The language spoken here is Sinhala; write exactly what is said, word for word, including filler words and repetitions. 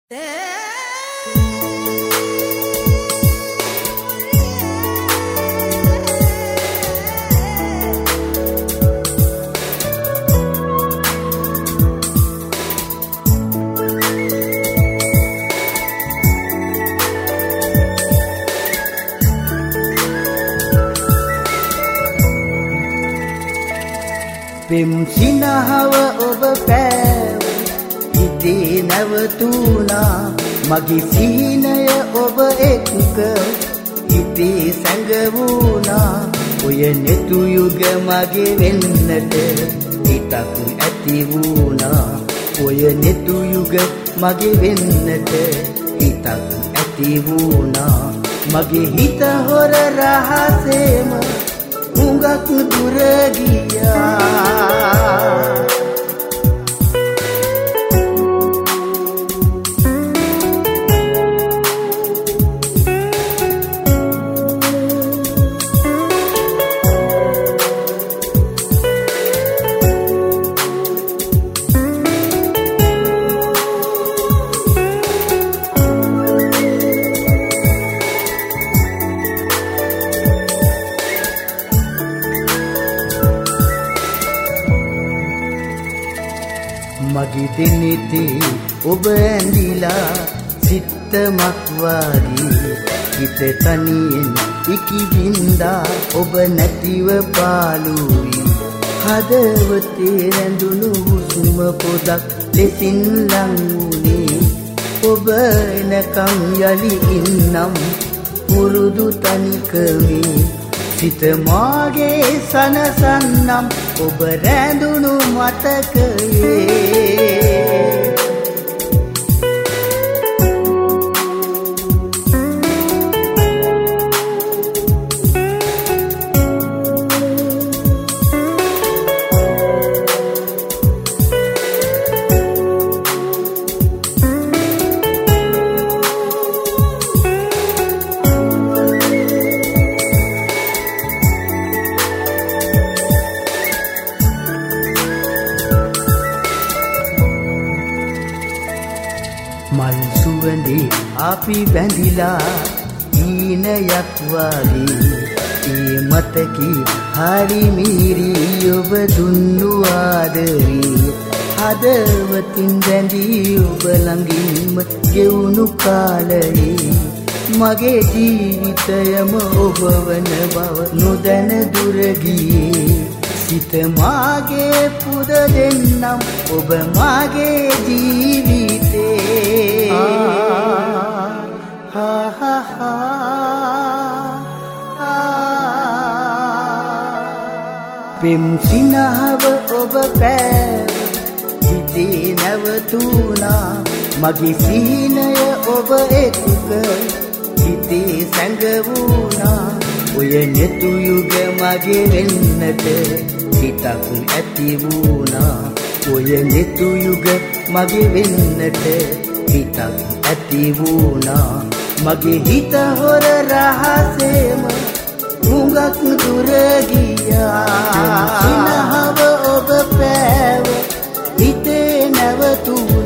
පෙම් සිනහව ඔබ පෑව හිතේ නැවතුණා මගේ සිහිනය ඔබ එක්ක හිතේ සැඟවුණා ඔය නෙතු යුග මගේ වෙන්නට හිතක් ඇති වුණා ඔය නෙතු යුග මගේ වෙන්නට හිතක් ඇති වුණා මගේ හිත හොර රහසේම හුඟක් දුර ගියා මගේ දෙනෙතේ ඔබ ඇඳිලා සිත්තමක් වාගේ හිත තනියෙන් ඉකිබින්දා ඔබ නැතිව පාළුයි හදවතේ රැඳුණු හුස්ම පොදක් ලෙසින් ලං වුණේ ඔබ එනකම් යලි ඉන්නම් පුරුදු තනිකමේ සිත මාගේ සනසන්නම් ඔබ රැඳුණු මතකයේ මල් සුවඳේ අපි බැඳිලා ඊනයක් වාගේ ඒ මතකී හරි මිරි ඔබ දුන්නු ආදරේ හදවතින් බැඳී ඔබ ළඟින්ම ගෙවුණු කාලයේ මගේ ජීවිතයම ඔබ වන බව නොදැන දුර ගියේ සිත මාගේ පුද දෙන්නම් ඔබ මාගේ ජීවිතේ හා හා හා පෙම් සිනහව ඔබ පෑව හිතේ නැවතුණා මගේ සිහිනය ඔබ එක්ක හිතේ සැඟවුණා ඔය නෙතු යුග මගේ වෙන්නට හිතක් ඇති වුණා ඔය නෙතු යුග මගේ වෙන්නට හිතක් ඇති වුණා මගේ හිත හොර රහසේම හුඟක් දුර ගියා සිනහව ඔබ පෑව හිතේ නැවතුණා